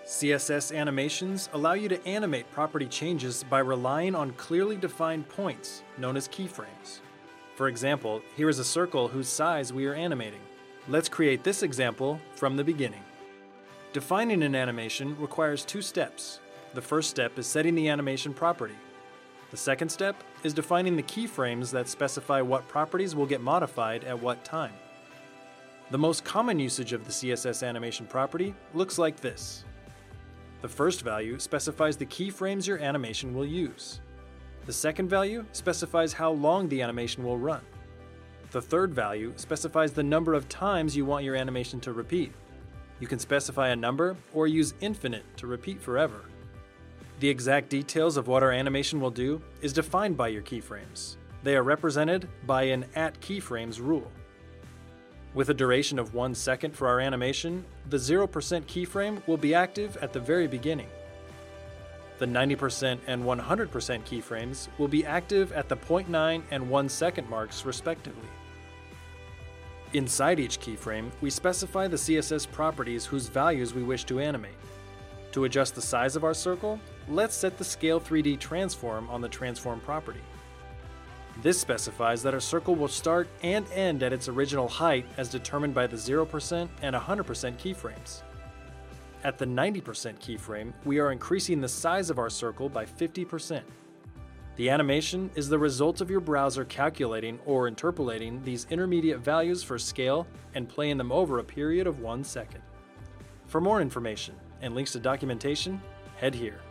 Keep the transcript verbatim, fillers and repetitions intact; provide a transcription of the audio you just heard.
C S S animations allow you to animate property changes by relying on clearly defined points, known as keyframes. For example, here is a circle whose size we are animating. Let's create this example from the beginning. Defining an animation requires two steps. The first step is setting the animation property. The second step is defining the keyframes that specify what properties will get modified at what time. The most common usage of the C S S animation property looks like this. The first value specifies the keyframes your animation will use. The second value specifies how long the animation will run. The third value specifies the number of times you want your animation to repeat. You can specify a number or use infinite to repeat forever. The exact details of what our animation will do is defined by your keyframes. They are represented by an at keyframes rule. With a duration of one second for our animation, the zero percent keyframe will be active at the very beginning. The ninety percent and one hundred percent keyframes will be active at the zero point nine and one second marks respectively. Inside each keyframe, we specify the C S S properties whose values we wish to animate. To adjust the size of our circle, let's set the Scale three D Transform on the Transform property. This specifies that our circle will start and end at its original height as determined by the zero percent and one hundred percent keyframes. At the ninety percent keyframe, we are increasing the size of our circle by fifty percent. The animation is the result of your browser calculating or interpolating these intermediate values for scale and playing them over a period of one second. For more information and links to documentation, head here.